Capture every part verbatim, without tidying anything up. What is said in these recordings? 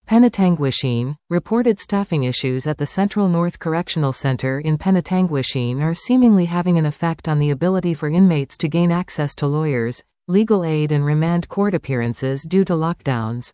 Penetanguishene, reported staffing issues at the Central North Correctional Center in Penetanguishene are seemingly having an effect on the ability for inmates to gain access to lawyers, legal aid and remand court appearances due to lockdowns.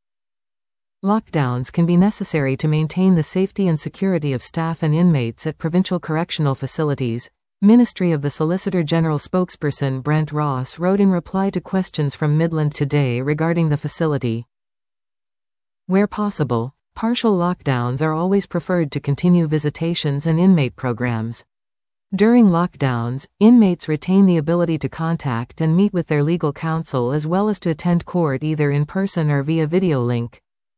Lockdowns can be necessary to maintain the safety and security of staff and inmates at provincial correctional facilities, Ministry of the Solicitor General spokesperson Brent Ross wrote in reply to questions from Midland Today regarding the facility. Where possible, partial lockdowns are always preferred to continue visitations and inmate programs. During lockdowns, inmates retain the ability to contact and meet with their legal counsel as well as to attend court either in person or via video link.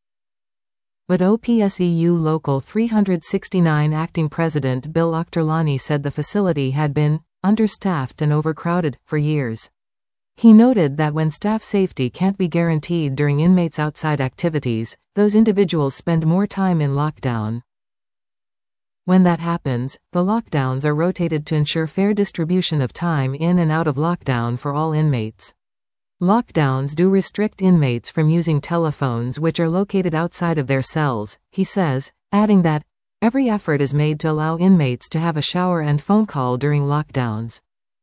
But O P S E U Local three sixty-nine Acting President Bill Auchterlonie said the facility had been understaffed and overcrowded for years. He noted that when staff safety can't be guaranteed during inmates' outside activities, those individuals spend more time in lockdown. When that happens, the lockdowns are rotated to ensure fair distribution of time in and out of lockdown for all inmates. Lockdowns do restrict inmates from using telephones which are located outside of their cells, he says, adding that, every effort is made to allow inmates to have a shower and phone call during lockdowns.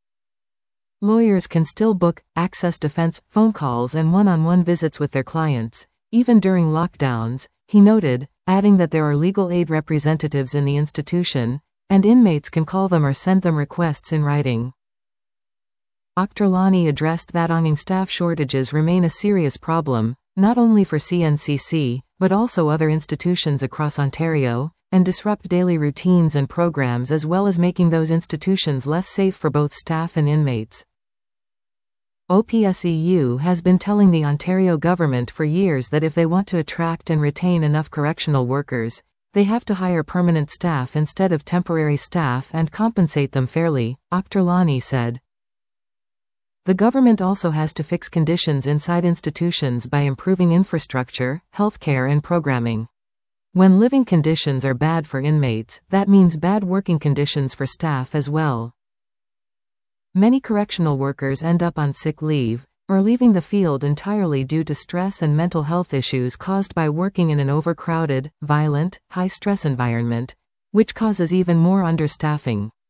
Lawyers can still book, access defense, phone calls and one-on-one visits with their clients, even during lockdowns, he noted, adding that there are legal aid representatives in the institution, and inmates can call them or send them requests in writing. Auchterlonie addressed that ongoing staff shortages remain a serious problem, not only for C N C C, but also other institutions across Ontario, and disrupt daily routines and programs as well as making those institutions less safe for both staff and inmates. O P S E U has been telling the Ontario government for years that if they want to attract and retain enough correctional workers, they have to hire permanent staff instead of temporary staff and compensate them fairly, Auchterlonie said. The government also has to fix conditions inside institutions by improving infrastructure, healthcare and programming. When living conditions are bad for inmates, that means bad working conditions for staff as well. Many correctional workers end up on sick leave, or leaving the field entirely due to stress and mental health issues caused by working in an overcrowded, violent, high-stress environment, which causes even more understaffing.